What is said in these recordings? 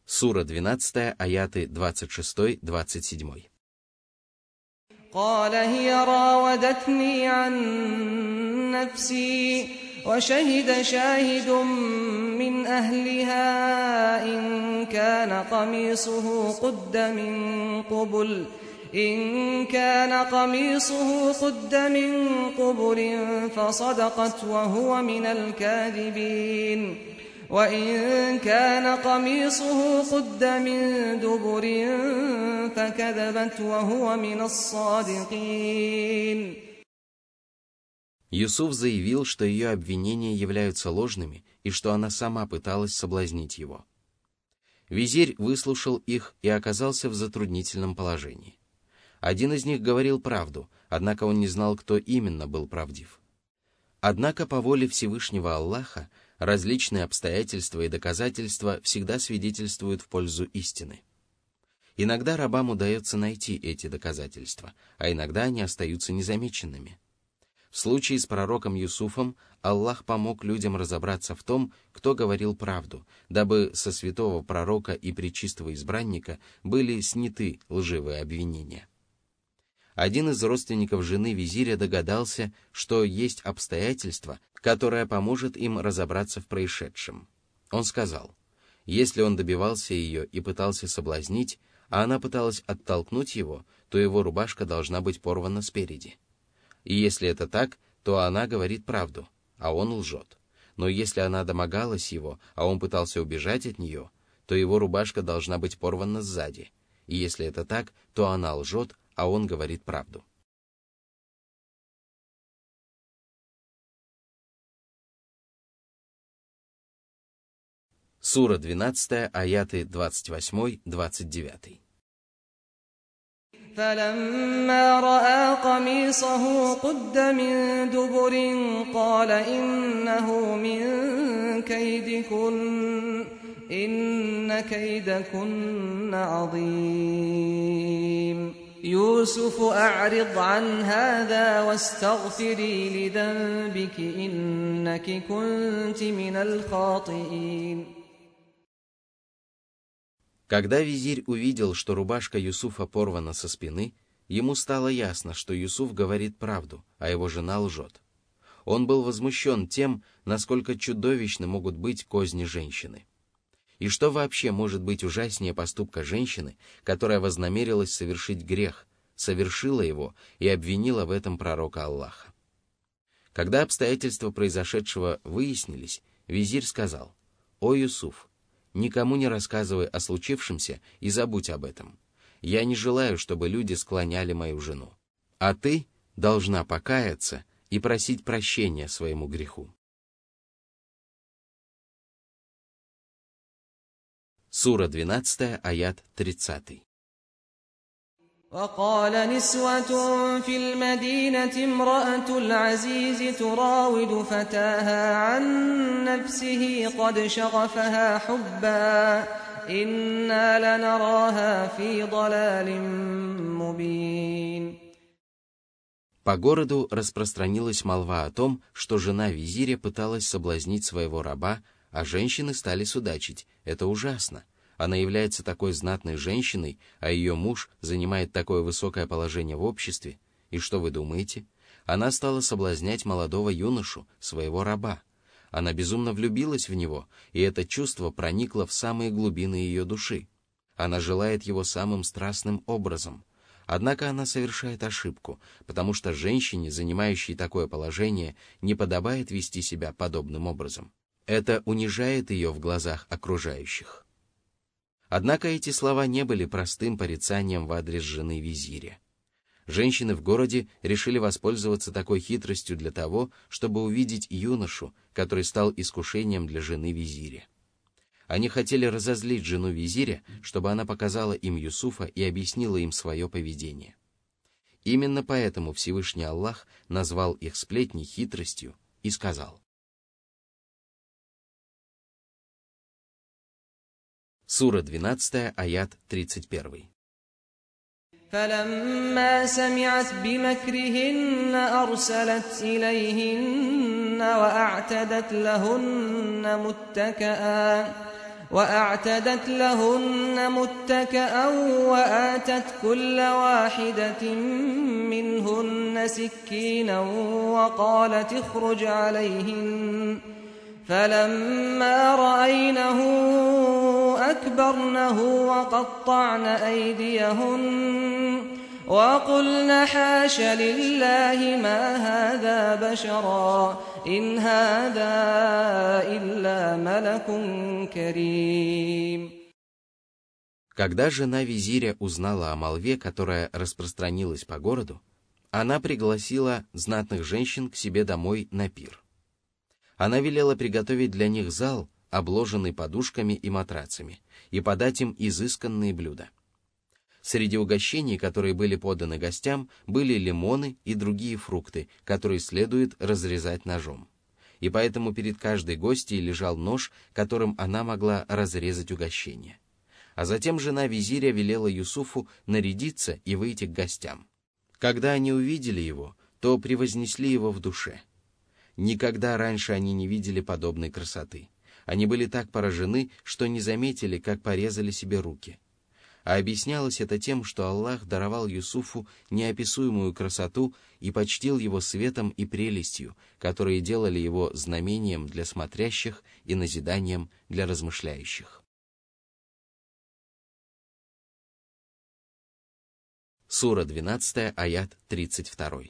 Сура 12, аяты 26-27. قال هي راودتني عن نفسي وشهد شاهد من أهلها إن كان قميصه قد من قبل فصدقت وهو من الكاذبين وإن كان قميصه قد من دبر فكذبت وهو من الصادقين. Юсуф заявил, что ее обвинения являются ложными и что она сама пыталась соблазнить его. Визирь выслушал их и оказался в затруднительном положении. Один из них говорил правду, однако он не знал, кто именно был правдив. Однако по воле Всевышнего Аллаха различные обстоятельства и доказательства всегда свидетельствуют в пользу истины. Иногда рабам удается найти эти доказательства, а иногда они остаются незамеченными. В случае с пророком Юсуфом Аллах помог людям разобраться в том, кто говорил правду, дабы со святого пророка и пречистого избранника были сняты лживые обвинения. Один из родственников жены визиря догадался, что есть обстоятельство, которое поможет им разобраться в происшедшем. Он сказал, если он добивался ее и пытался соблазнить, а она пыталась оттолкнуть его, то его рубашка должна быть порвана спереди. И если это так, то она говорит правду, а он лжет. Но если она домогалась его, а он пытался убежать от нее, то его рубашка должна быть порвана сзади. И если это так, то она лжет, а он говорит правду. Сура 12, аяты 28-29. فلما رأى قميصه قد من دبر قال إنه من كيدكن إن كيدكن عظيم يوسف أعرض عن هذا واستغفري لذنبك إنك كنت من الخاطئين. Когда визирь увидел, что рубашка Юсуфа порвана со спины, ему стало ясно, что Юсуф говорит правду, а его жена лжет. Он был возмущен тем, насколько чудовищны могут быть козни женщины. И что вообще может быть ужаснее поступка женщины, которая вознамерилась совершить грех, совершила его и обвинила в этом пророка Аллаха. Когда обстоятельства произошедшего выяснились, визирь сказал: «О Юсуф, никому не рассказывай о случившемся и забудь об этом. Я не желаю, чтобы люди склоняли мою жену. А ты должна покаяться и просить прощения своему греху». Сура 12, аят 30. وقال نسوة في المدينة امرأة العزيز تراود فتاها عن نفسه قد شغفها حبا إنا لنراها في ضلال مبين. По городу распространилась молва о том, что жена визиря пыталась соблазнить своего раба, а женщины стали судачить. Это ужасно. Она является такой знатной женщиной, а ее муж занимает такое высокое положение в обществе. И что вы думаете? Она стала соблазнять молодого юношу, своего раба. Она безумно влюбилась в него, и это чувство проникло в самые глубины ее души. Она желает его самым страстным образом. Однако она совершает ошибку, потому что женщине, занимающей такое положение, не подобает вести себя подобным образом. Это унижает ее в глазах окружающих. Однако эти слова не были простым порицанием в адрес жены визиря. Женщины в городе решили воспользоваться такой хитростью для того, чтобы увидеть юношу, который стал искушением для жены визиря. Они хотели разозлить жену визиря, чтобы она показала им Юсуфа и объяснила им свое поведение. Именно поэтому Всевышний Аллах назвал их сплетни хитростью и сказал: Сура 12, аят 31. فلما سمعت بمكرهن أرسلت إليهن وأعتدت لهن وأعتدت لهن متكأ وآتت كل واحدة منهن سكينا وقالت اخرج عليهن فلما رأينه أكبرنه وقطعن أيديهن وقلن حاش لله ما هذا بشرا إن هذا إلا ملك كريم. Когда жена визиря узнала о молве, которая распространилась по городу, она пригласила знатных женщин к себе домой на пир. Она велела приготовить для них зал, обложенный подушками и матрацами, и подать им изысканные блюда. Среди угощений, которые были поданы гостям, были лимоны и другие фрукты, которые следует разрезать ножом. И поэтому перед каждой гостьей лежал нож, которым она могла разрезать угощение. А затем жена визиря велела Юсуфу нарядиться и выйти к гостям. Когда они увидели его, то превознесли его в душе. Никогда раньше они не видели подобной красоты. Они были так поражены, что не заметили, как порезали себе руки. А объяснялось это тем, что Аллах даровал Юсуфу неописуемую красоту и почтил его светом и прелестью, которые делали его знамением для смотрящих и назиданием для размышляющих. Сура 12, аят 32.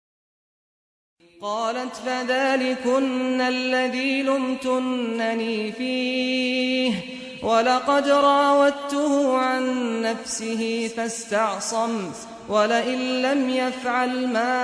قالت فذلكن الذي لمتنني فيه ولقد راودته عن نفسه فاستعصم ولئن لم يفعل ما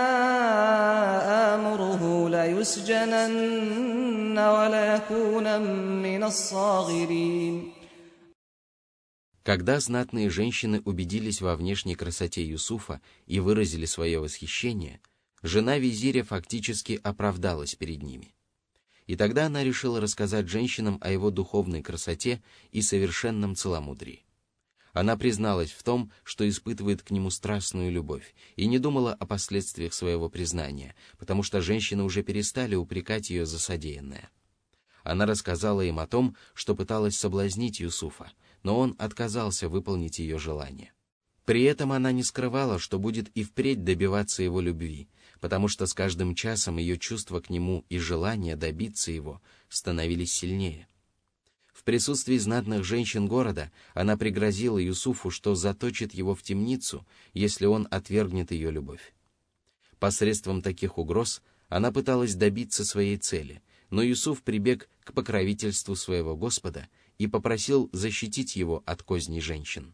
آمره ليسجنن وليكون من الصاغرين. Когда знатные женщины убедились во внешней красоте Юсуфа и выразили свое восхищение, жена визиря фактически оправдалась перед ними. И тогда она решила рассказать женщинам о его духовной красоте и совершенном целомудрии. Она призналась в том, что испытывает к нему страстную любовь, и не думала о последствиях своего признания, потому что женщины уже перестали упрекать ее за содеянное. Она рассказала им о том, что пыталась соблазнить Юсуфа, но он отказался выполнить ее желание. При этом она не скрывала, что будет и впредь добиваться его любви, потому что с каждым часом ее чувства к нему и желание добиться его становились сильнее. В присутствии знатных женщин города она пригрозила Юсуфу, что заточит его в темницу, если он отвергнет ее любовь. Посредством таких угроз она пыталась добиться своей цели, но Юсуф прибег к покровительству своего Господа и попросил защитить его от козней женщин.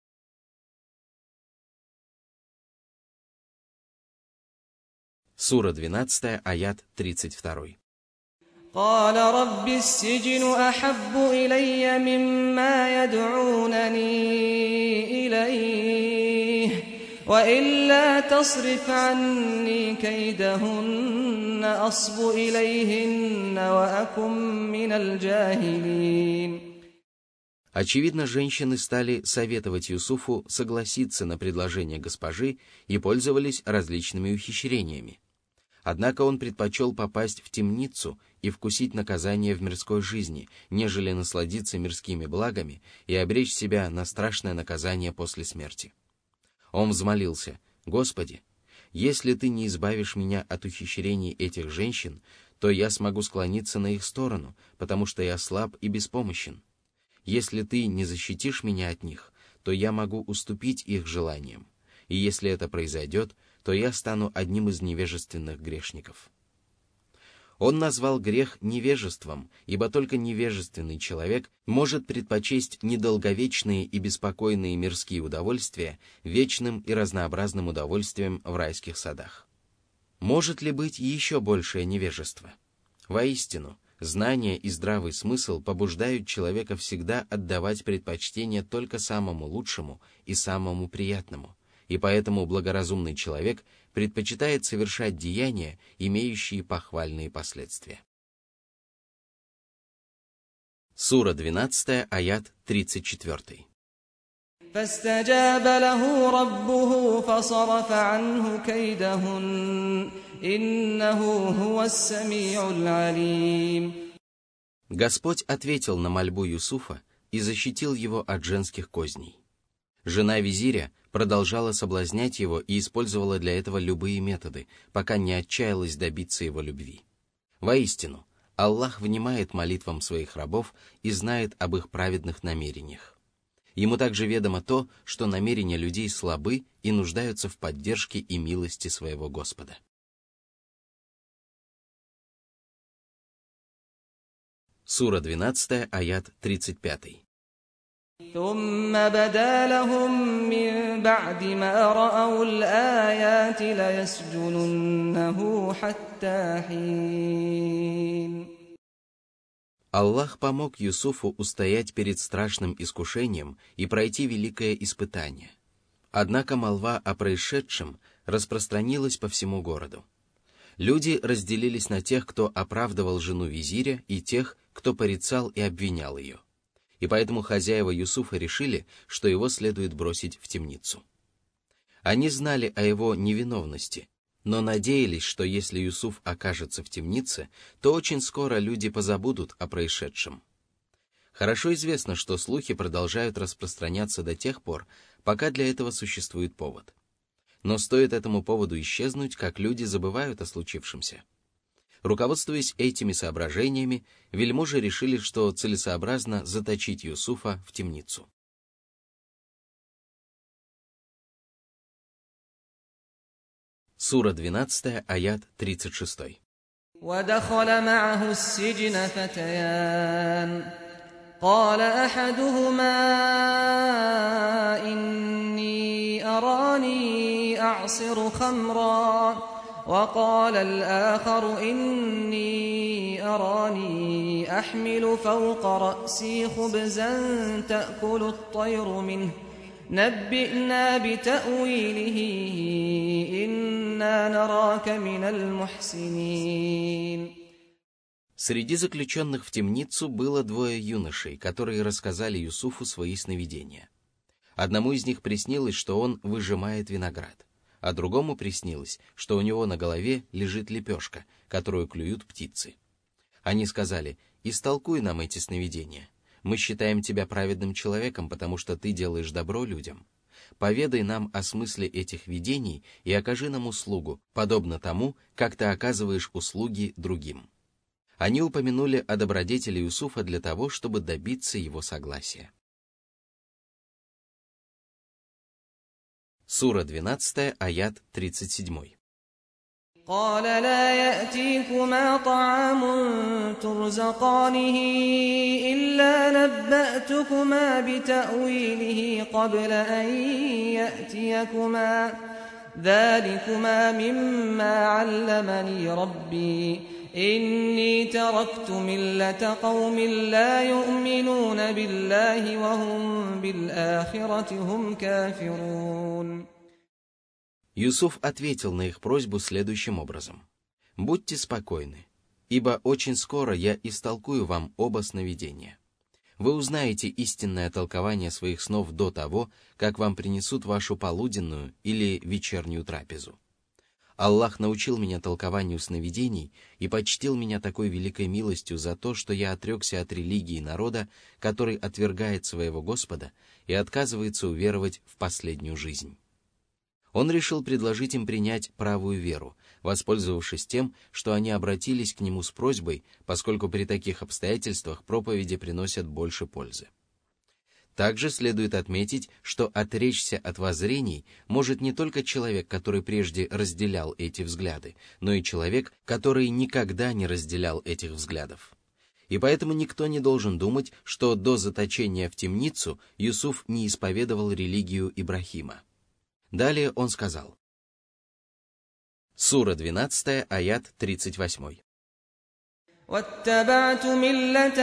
Сура 12, аят 32. قال رب السجن أحب إلي مما يدعونني إليه وإلا تصرف عني كيدهن أصب إليهن وأكن من الجاهلين. Очевидно, женщины стали советовать Юсуфу согласиться на предложение госпожи и пользовались различными ухищрениями. Однако он предпочел попасть в темницу и вкусить наказание в мирской жизни, нежели насладиться мирскими благами и обречь себя на страшное наказание после смерти. Он взмолился: «Господи, если ты не избавишь меня от ухищрений этих женщин, то я смогу склониться на их сторону, потому что я слаб и беспомощен. Если ты не защитишь меня от них, то я могу уступить их желаниям, и если это произойдет, то я стану одним из невежественных грешников». Он назвал грех невежеством, ибо только невежественный человек может предпочесть недолговечные и беспокойные мирские удовольствия вечным и разнообразным удовольствиям в райских садах. Может ли быть еще большее невежество? Воистину, знание и здравый смысл побуждают человека всегда отдавать предпочтение только самому лучшему и самому приятному, и поэтому благоразумный человек предпочитает совершать деяния, имеющие похвальные последствия. Сура 12, аят 34. فاستجاب له ربه فصرف عنه كيدهن إنه هو السميع العليم. Господь ответил на мольбу Юсуфа, и защитил его от женских козней. Жена визиря продолжала соблазнять его и использовала для этого любые методы, пока не отчаялась добиться его любви. Воистину, Аллах внимает молитвам своих рабов и знает об их праведных намерениях. Ему также ведомо то, что намерения людей слабы и нуждаются в поддержке и милости своего Господа. Сура 12, аят 35. ثم بدا لهم من بعد ما رأوا الآيات ليسجننه حتى حين. Аллах помог Юсуфу устоять перед страшным искушением и пройти великое испытание. Однако молва о происшедшем распространилась по всему городу. Люди разделились на тех, кто оправдывал жену визиря, и тех, кто порицал и обвинял ее. И поэтому хозяева Юсуфа решили, что его следует бросить в темницу. Они знали о его невиновности, но надеялись, что если Юсуф окажется в темнице, то очень скоро люди позабудут о происшедшем. Хорошо известно, что слухи продолжают распространяться до тех пор, пока для этого существует повод. Но стоит этому поводу исчезнуть, как люди забывают о случившемся. Руководствуясь этими соображениями, вельможи решили, что целесообразно заточить Юсуфа в темницу. Сура 12, аят 36. ودخل معه السجن فتيان قال أحدهما إني أراني أعصر خمرا وقال الآخر إني أراني أحمل فوق رأسي خبزا تأكل الطير منه نبئنا بتأويله إنا نراك من المحسنين. Среди заключенных в темницу было двое юношей, которые рассказали Юсуфу свои сновидения. Одному из них приснилось, что он выжимает виноград, а другому приснилось, что у него на голове лежит лепешка, которую клюют птицы. Они сказали: «Истолкуй нам эти сновидения. Мы считаем тебя праведным человеком, потому что ты делаешь добро людям. Поведай нам о смысле этих видений и окажи нам услугу, подобно тому, как ты оказываешь услуги другим». Они упомянули о добродетели Юсуфа для того, чтобы добиться его согласия. Сура 12, аят 37. قال لا يأتيكما طعام ترزقانه إلا نبأتكما بتأويله قبل أن يأتيكما ذلكما مما علمني ربي إني تركت ملة قوم لا يؤمنون بالله وهم بالآخرة هم كافرون. Юсуф ответил на их просьбу следующим образом: «Будьте спокойны, ибо очень скоро я истолкую вам оба сновидения. Вы узнаете истинное толкование своих снов до того, как вам принесут вашу полуденную или вечернюю трапезу. Аллах научил меня толкованию сновидений и почтил меня такой великой милостью за то, что я отрекся от религии народа, который отвергает своего Господа и отказывается уверовать в последнюю жизнь». Он решил предложить им принять правую веру, воспользовавшись тем, что они обратились к нему с просьбой, поскольку при таких обстоятельствах проповеди приносят больше пользы. Также следует отметить, что отречься от воззрений может не только человек, который прежде разделял эти взгляды, но и человек, который никогда не разделял этих взглядов. И поэтому никто не должен думать, что до заточения в темницу Юсуф не исповедовал религию Ибрахима. Далее он сказал. Сура 12, аят 38. واتبعت ملة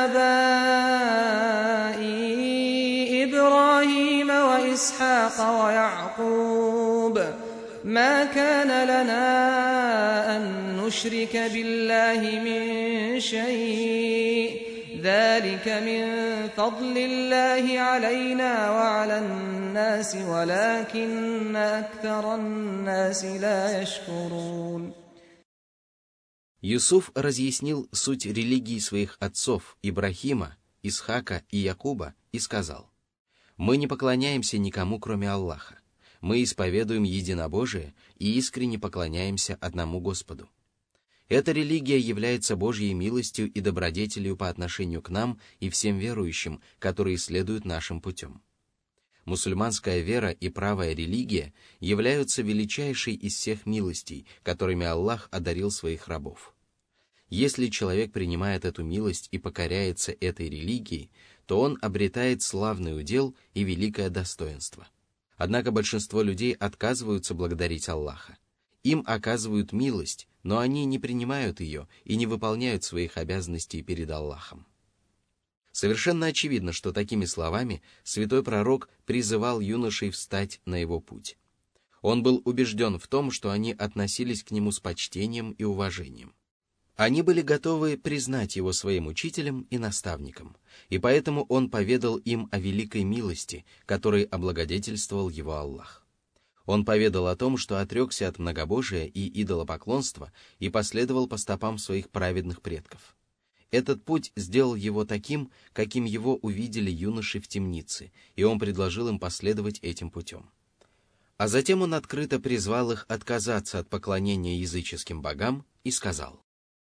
آبائي إبراهيم وإسحاق ويعقوب ما كان لنا أن نشرك بالله من شيء ذلك من فضل الله علينا وعلى الناس ولكن أكثر الناس لا يشكرون. Юсуф разъяснил суть религии своих отцов Ибрахима, Исхака и Якуба и сказал: «Мы не поклоняемся никому, кроме Аллаха. Мы исповедуем единобожие и искренне поклоняемся одному Господу. Эта религия является Божьей милостью и добродетелью по отношению к нам и всем верующим, которые следуют нашим путем. Мусульманская вера и правая религия являются величайшей из всех милостей, которыми Аллах одарил своих рабов. Если человек принимает эту милость и покоряется этой религии, то он обретает славный удел и великое достоинство. Однако большинство людей отказываются благодарить Аллаха. Им оказывают милость, но они не принимают ее и не выполняют своих обязанностей перед Аллахом». Совершенно очевидно, что такими словами святой пророк призывал юношей встать на его путь. Он был убежден в том, что они относились к нему с почтением и уважением. Они были готовы признать его своим учителем и наставником, и поэтому он поведал им о великой милости, которой облагодетельствовал его Аллах. Он поведал о том, что отрекся от многобожия и идолопоклонства и последовал по стопам своих праведных предков. Этот путь сделал его таким, каким его увидели юноши в темнице, и он предложил им последовать этим путем. А затем он открыто призвал их отказаться от поклонения языческим богам и сказал.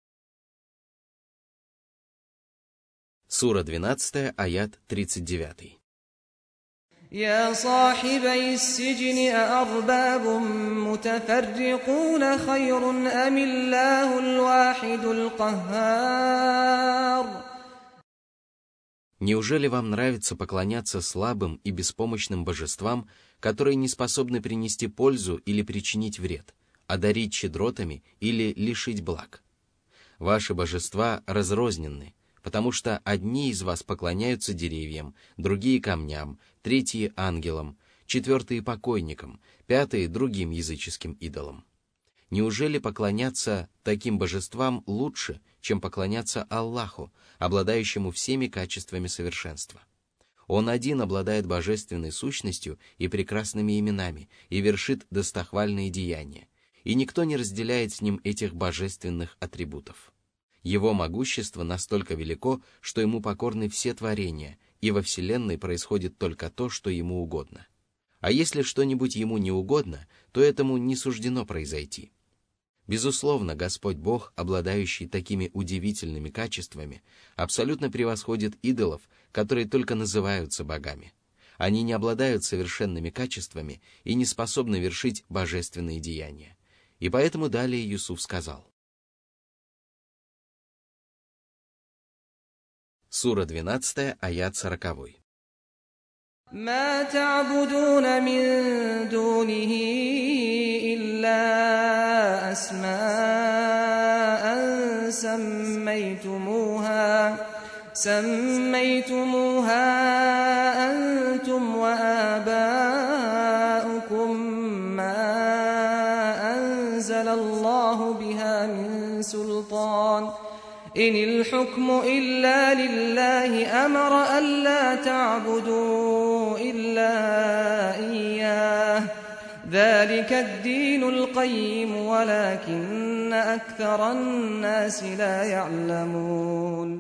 Сура 12, аят 39. يا صاحبي السجن أأرباب متفرقون خير أم الله الواحد القهار. Неужели вам нравится поклоняться слабым и беспомощным божествам, которые не способны принести пользу или причинить вред, одарить щедротами или лишить благ? Ваши божества разрозненны, потому что одни из вас поклоняются деревьям, другие — камням, третьи — ангелам, четвертые — покойникам, пятые — другим языческим идолам. Неужели поклоняться таким божествам лучше, чем поклоняться Аллаху, обладающему всеми качествами совершенства? Он один обладает божественной сущностью и прекрасными именами и вершит достохвальные деяния, и никто не разделяет с ним этих божественных атрибутов. Его могущество настолько велико, что ему покорны все творения, и во Вселенной происходит только то, что ему угодно. А если что-нибудь ему не угодно, то этому не суждено произойти. Безусловно, Господь Бог, обладающий такими удивительными качествами, абсолютно превосходит идолов, которые только называются богами. Они не обладают совершенными качествами и не способны вершить божественные деяния. И поэтому далее Юсуф сказал. Сура 12, аят 40. ما تعبدون من دونه إلا أسماء سميتموها أنتم وآباؤكم ما أنزل الله بها من سلطان إن الحكم إلا لله أمر ألا تعبدوا إلا إياه ذلك الدين القيم ولكن أكثر الناس لا يعلمون.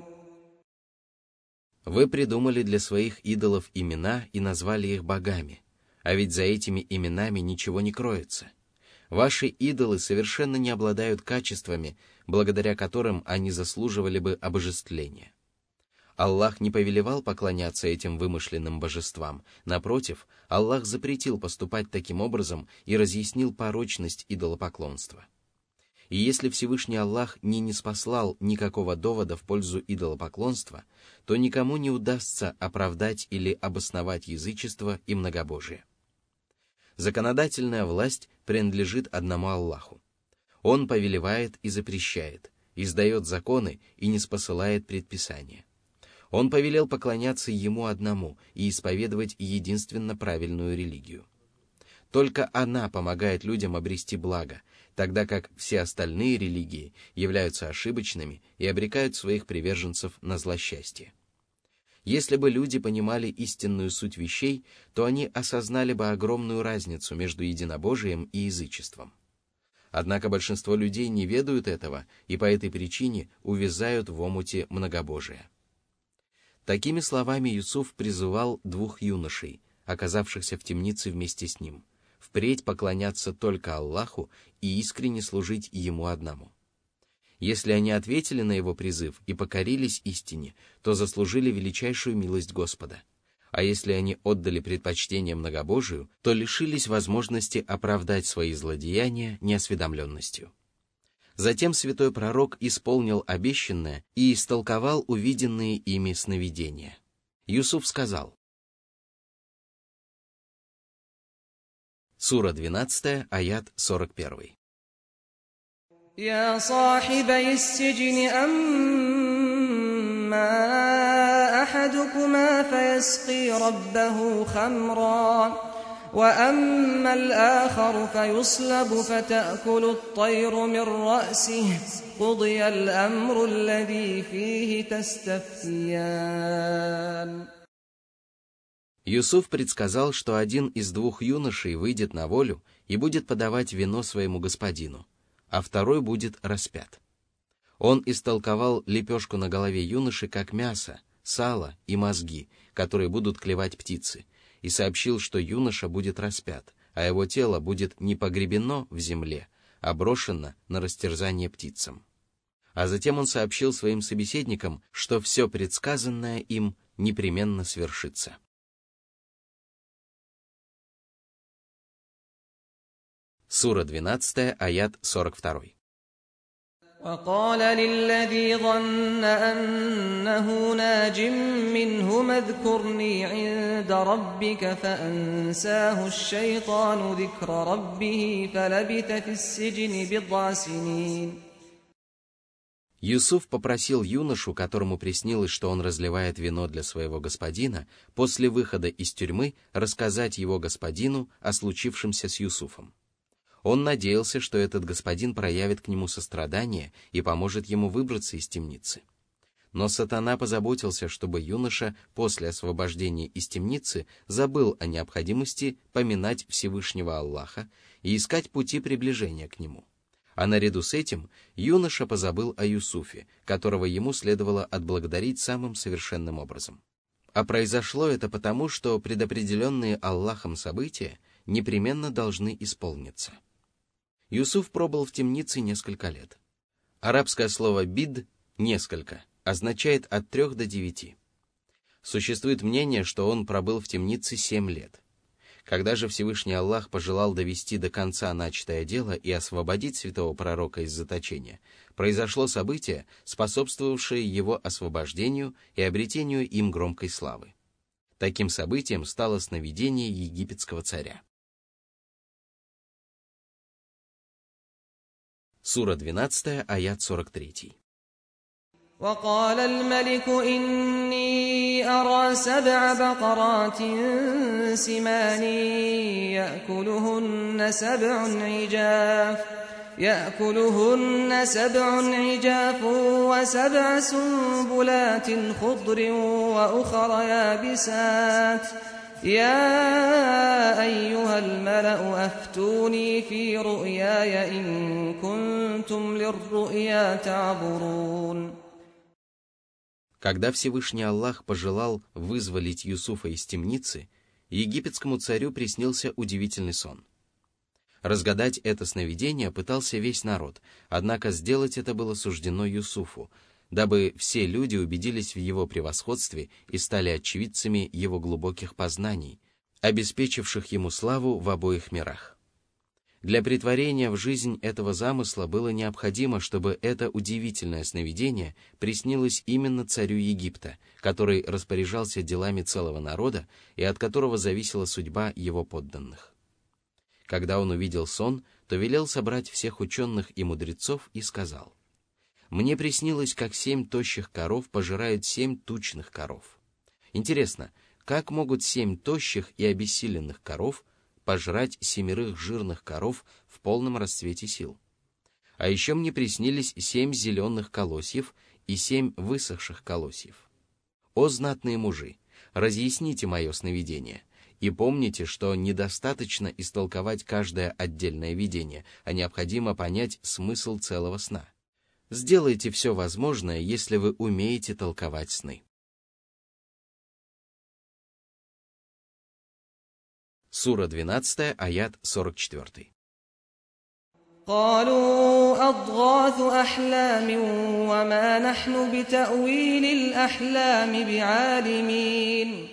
Вы придумали для своих идолов имена и назвали их богами, а ведь за этими именами ничего не кроется. Ваши идолы совершенно не обладают качествами, благодаря которым они заслуживали бы обожествления. Аллах не повелевал поклоняться этим вымышленным божествам. Напротив, Аллах запретил поступать таким образом и разъяснил порочность идолопоклонства. И если Всевышний Аллах не ниспослал никакого довода в пользу идолопоклонства, то никому не удастся оправдать или обосновать язычество и многобожие. Законодательная власть принадлежит одному Аллаху. Он повелевает и запрещает, издает законы и ниспосылает предписания. Он повелел поклоняться Ему одному и исповедовать единственно правильную религию. Только она помогает людям обрести благо, тогда как все остальные религии являются ошибочными и обрекают своих приверженцев на злосчастье. Если бы люди понимали истинную суть вещей, то они осознали бы огромную разницу между единобожием и язычеством. Однако большинство людей не ведают этого и по этой причине увязают в омуте многобожия. Такими словами Юсуф призывал двух юношей, оказавшихся в темнице вместе с ним, впредь поклоняться только Аллаху и искренне служить Ему одному. Если они ответили на его призыв и покорились истине, то заслужили величайшую милость Господа. А если они отдали предпочтение многобожию, то лишились возможности оправдать свои злодеяния неосведомленностью. Затем святой пророк исполнил обещанное и истолковал увиденные ими сновидения. Юсуф сказал. Сура 12, аят 41. يا صاحبي السجن أما أحدكما فيسقي ربه خمرا وأما الآخر فيصلب فتأكل الطير من رأسه قضي الأمر الذي فيه تستفتيان. Юсуф предсказал, что один из двух юношей выйдет на волю и будет подавать вино своему господину, а второй будет распят. Он истолковал лепешку на голове юноши как мясо, сало и мозги, которые будут клевать птицы, и сообщил, что юноша будет распят, а его тело будет не погребено в земле, а брошено на растерзание птицам. А затем он сообщил своим собеседникам, что все предсказанное им непременно свершится. Сура 12, аят 42. وقال للذي ظن أنه ناج منهما اذكرني عند ربك فأنساه الشيطان ذكر ربه فلبث في السجن بضع سنين. Юсуф попросил юношу, которому приснилось, что он разливает вино для своего господина, после выхода из тюрьмы рассказать его господину о случившемся с Юсуфом. Он надеялся, что этот господин проявит к нему сострадание и поможет ему выбраться из темницы. Но сатана позаботился, чтобы юноша после освобождения из темницы забыл о необходимости поминать Всевышнего Аллаха и искать пути приближения к нему. А наряду с этим юноша позабыл о Юсуфе, которого ему следовало отблагодарить самым совершенным образом. А произошло это потому, что предопределенные Аллахом события непременно должны исполниться. Юсуф пробыл в темнице несколько лет. Арабское слово «бид» — «несколько» означает от 3 до 9. Существует мнение, что он пробыл в темнице 7 лет. Когда же Всевышний Аллах пожелал довести до конца начатое дело и освободить святого пророка из заточения, произошло событие, способствовавшее его освобождению и обретению им громкой славы. Таким событием стало сновидение египетского царя. Сура 12, аят 43. وقال الملك إني أرى 7 بقرات سمان يأكلهن 7 عجاف و7 سنبلات خضر وأخر يابسات يا أيها الملأ أفتوني في رؤياي إن كنتم للرؤيا تعبرون. Когда Всевышний Аллах пожелал вызволить Юсуфа из темницы, египетскому царю приснился удивительный сон. Разгадать это сновидение пытался весь народ, однако сделать это было суждено Юсуфу, дабы все люди убедились в его превосходстве и стали очевидцами его глубоких познаний, обеспечивших ему славу в обоих мирах. Для претворения в жизнь этого замысла было необходимо, чтобы это удивительное сновидение приснилось именно царю Египта, который распоряжался делами целого народа и от которого зависела судьба его подданных. Когда он увидел сон, то велел собрать всех ученых и мудрецов и сказал: «Мне приснилось, как 7 тощих коров пожирают 7 тучных коров. Интересно, как могут 7 тощих и обессиленных коров пожрать 7 жирных коров в полном расцвете сил? А еще мне приснились 7 зеленых колосьев и 7 высохших колосьев. О знатные мужи, разъясните мое сновидение, и помните, что недостаточно истолковать каждое отдельное видение, а необходимо понять смысл целого сна. Сделайте все возможное, если вы умеете толковать сны». Сура 12, аят 44. قالوا أضغاث أحلام وما نحن بتأويل الأحلام بعالمين.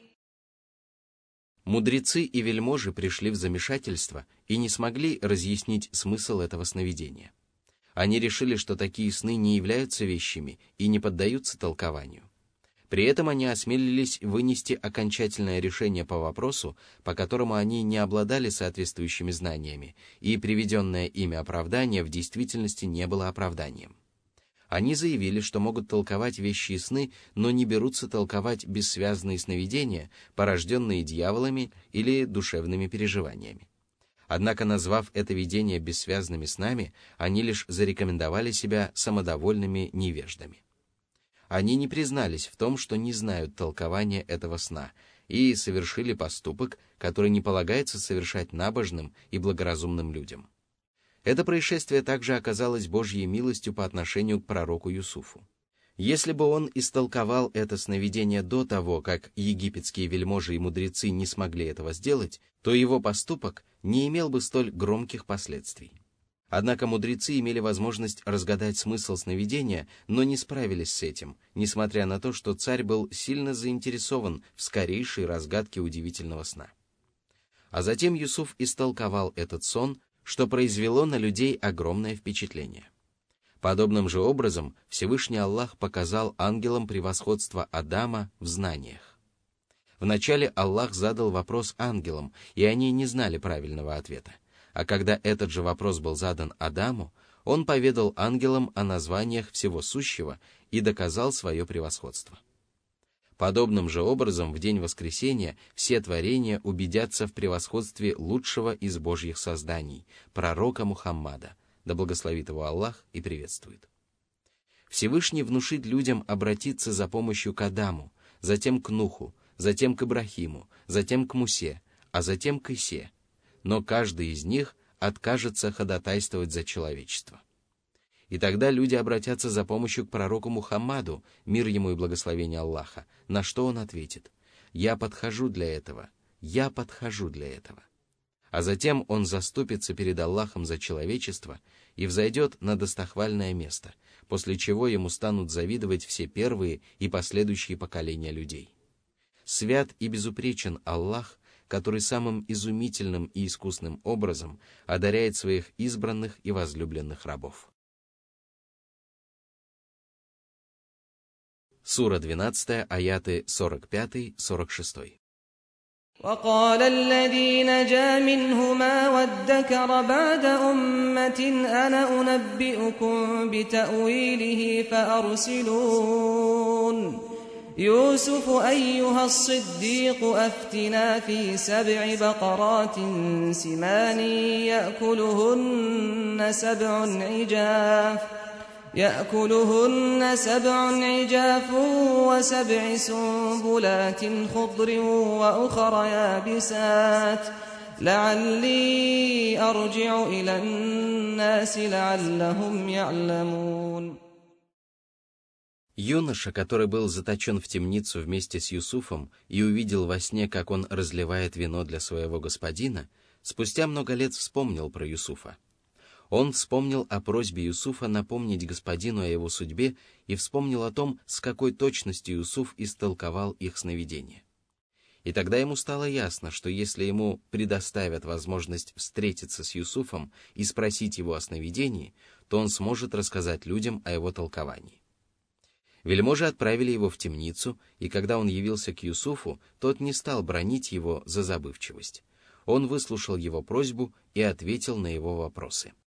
Мудрецы и вельможи пришли в замешательство и не смогли разъяснить смысл этого сновидения. Они решили, что такие сны не являются вещами и не поддаются толкованию. При этом они осмелились вынести окончательное решение по вопросу, по которому они не обладали соответствующими знаниями, и приведенное ими оправдание в действительности не было оправданием. Они заявили, что могут толковать вещи и сны, но не берутся толковать бессвязные сновидения, порожденные дьяволами или душевными переживаниями. Однако, назвав это видение бессвязными снами, они лишь зарекомендовали себя самодовольными невеждами. Они не признались в том, что не знают толкования этого сна, и совершили поступок, который не полагается совершать набожным и благоразумным людям. Это происшествие также оказалось Божьей милостью по отношению к пророку Юсуфу. Если бы он истолковал это сновидение до того, как египетские вельможи и мудрецы не смогли этого сделать, то его поступок не имел бы столь громких последствий. Однако мудрецы имели возможность разгадать смысл сновидения, но не справились с этим, несмотря на то, что царь был сильно заинтересован в скорейшей разгадке удивительного сна. А затем Юсуф истолковал этот сон, что произвело на людей огромное впечатление. Подобным же образом Всевышний Аллах показал ангелам превосходство Адама в знаниях. Вначале Аллах задал вопрос ангелам, и они не знали правильного ответа. А когда этот же вопрос был задан Адаму, он поведал ангелам о названиях всего сущего и доказал свое превосходство. Подобным же образом в день воскресения все творения убедятся в превосходстве лучшего из Божьих созданий, пророка Мухаммада, да благословит его Аллах и приветствует. Всевышний внушит людям обратиться за помощью к Адаму, затем к Нуху, затем к Ибрахиму, затем к Мусе, а затем к Исе, но каждый из них откажется ходатайствовать за человечество. И тогда люди обратятся за помощью к пророку Мухаммаду, мир ему и благословение Аллаха, на что он ответит: «Я подхожу для этого, я подхожу для этого». А затем он заступится перед Аллахом за человечество и взойдет на достохвальное место, после чего ему станут завидовать все первые и последующие поколения людей. Свят и безупречен Аллах, который самым изумительным и искусным образом одаряет своих избранных и возлюбленных рабов. Сура 12, аяты 45-46. وقال الذي نجا منهما وادكر بعد أمة أنا أنبئكم بتأويله فأرسلون يوسف أيها الصديق أفتنا في 7 بقرات سمان يأكلهن 7 عجاف و7 سنبلات خضر وأخر يابسات لعلي أرجع إلى الناس لعلهم يعلمون. Юноша, который был заточен в темницу вместе с Юсуфом и увидел во сне, как он разливает вино для своего господина, спустя много лет вспомнил про Юсуфа. Он вспомнил о просьбе Юсуфа напомнить господину о его судьбе и вспомнил о том, с какой точностью Юсуф истолковал их сновидение. И тогда ему стало ясно, что если ему предоставят возможность встретиться с Юсуфом и спросить его о сновидении, то он сможет рассказать людям о его толковании. Вельможи отправили его в темницу, и когда он явился к Юсуфу, тот не стал бранить его за забывчивость. Он выслушал его просьбу и ответил на его вопросы.